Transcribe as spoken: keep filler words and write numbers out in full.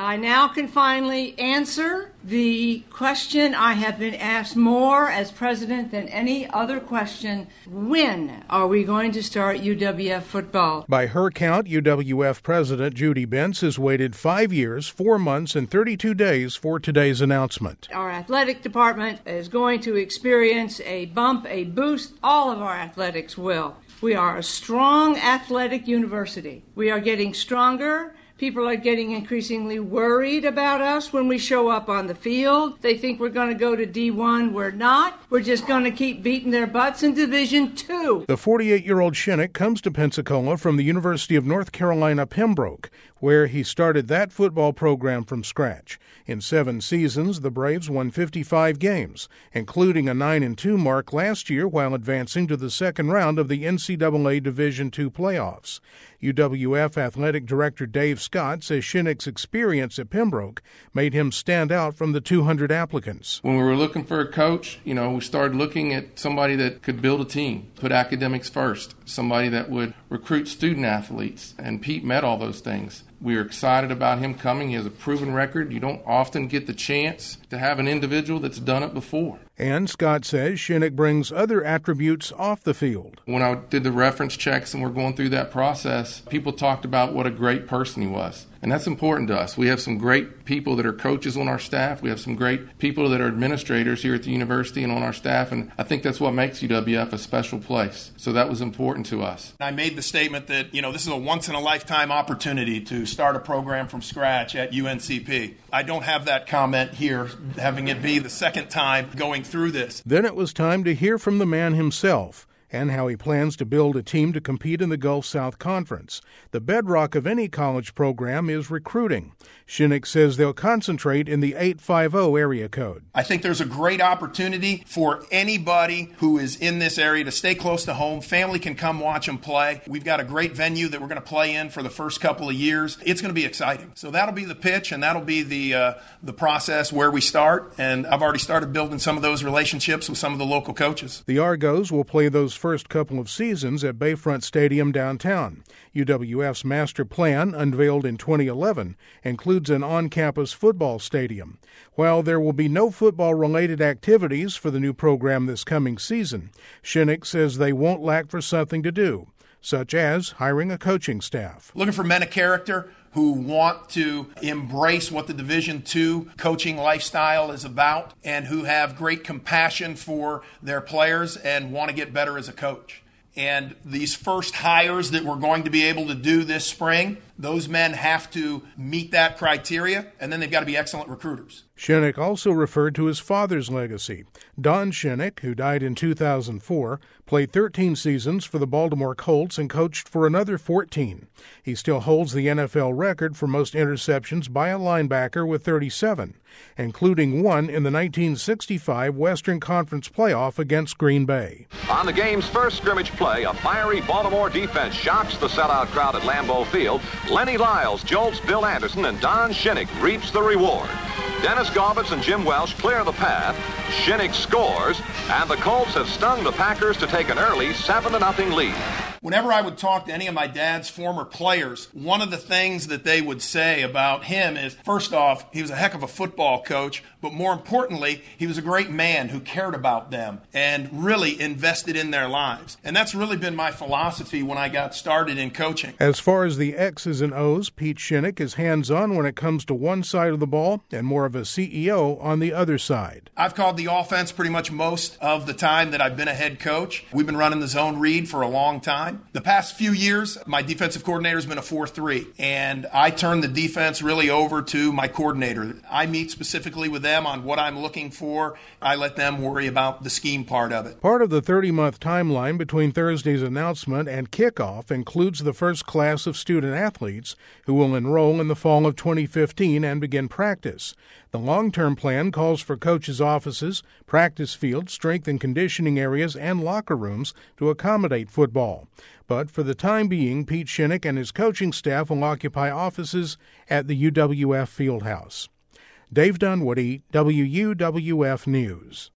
I now can finally answer the question I have been asked more as president than any other question. When are we going to start U W F football? By her count, U W F President Judy Bentz has waited five years, four months, and thirty-two days for today's announcement. Our athletic department is going to experience a bump, a boost. All of our athletics will. We are a strong athletic university. We are getting stronger. People are getting increasingly worried about us when we show up on the field. They think we're going to go to D one. We're not. We're just going to keep beating their butts in Division two. The forty-eight-year-old Shinnick comes to Pensacola from the University of North Carolina, Pembroke, where he started that football program from scratch. In seven seasons, the Braves won fifty-five games, including a nine and two mark last year while advancing to the second round of the N C double A Division two playoffs. U W F Athletic Director Dave Scott says Shinnick's experience at Pembroke made him stand out from the two hundred applicants. When we were looking for a coach, you know, we started looking at somebody that could build a team, put academics first, somebody that would recruit student athletes, and Pete met all those things. We are excited about him coming. He has a proven record. You don't often get the chance to have an individual that's done it before. And Scott says Shinnick brings other attributes off the field. When I did the reference checks and we're going through that process, people talked about what a great person he was. And that's important to us. We have some great people that are coaches on our staff. We have some great people that are administrators here at the university and on our staff. And I think that's what makes U W F a special place. So that was important to us. I made the statement that, you know, this is a once-in-a-lifetime opportunity to start a program from scratch at U N C P. I don't have that comment here, having it be the second time going through this. Then it was time to hear from the man himself and how he plans to build a team to compete in the Gulf South Conference. The bedrock of any college program is recruiting. Shinnick says they'll concentrate in the eight fifty area code. I think there's a great opportunity for anybody who is in this area to stay close to home. Family can come watch them play. We've got a great venue that we're going to play in for the first couple of years. It's going to be exciting. So that'll be the pitch, and that'll be the uh, the process where we start. And I've already started building some of those relationships with some of the local coaches. The Argos will play those first couple of seasons at Bayfront Stadium downtown. U W F's master plan, unveiled in twenty eleven, includes an on-campus football stadium. While there will be no football-related activities for the new program this coming season, Shinnick says they won't lack for something to do, such as hiring a coaching staff. Looking for men of character who want to embrace what the Division two coaching lifestyle is about and who have great compassion for their players and want to get better as a coach. And these first hires that we're going to be able to do this spring, those men have to meet that criteria, and then they've got to be excellent recruiters. Shinnick also referred to his father's legacy. Don Shinnick, who died in two thousand four, played thirteen seasons for the Baltimore Colts and coached for another fourteen. He still holds the N F L record for most interceptions by a linebacker with thirty-seven, including one in the nineteen sixty-five Western Conference playoff against Green Bay. On the game's first scrimmage play, a fiery Baltimore defense shocks the sellout crowd at Lambeau Field. Lenny Lyles jolts Bill Anderson, and Don Shinnick reaps the reward. Dennis Galbitz and Jim Welsh clear the path. Shinnick scores, and the Colts have stung the Packers to take an early seven to nothing lead. Whenever I would talk to any of my dad's former players, one of the things that they would say about him is, first off, he was a heck of a football coach, but more importantly, he was a great man who cared about them and really invested in their lives. And that's really been my philosophy when I got started in coaching. As far as the X's and O's, Pete Shinnick is hands-on when it comes to one side of the ball and more of a C E O on the other side. I've called the offense pretty much most of the time that I've been a head coach. We've been running the zone read for a long time. The past few years, my defensive coordinator has been a four three, and I turn the defense really over to my coordinator. I meet specifically with them on what I'm looking for. I let them worry about the scheme part of it. Part of the thirty-month timeline between Thursday's announcement and kickoff includes the first class of student athletes who will enroll in the fall of twenty fifteen and begin practice. The long-term plan calls for coaches' offices, practice fields, strength and conditioning areas, and locker rooms to accommodate football. But for the time being, Pete Shinnick and his coaching staff will occupy offices at the U W F Fieldhouse. Dave Dunwoody, W U W F News.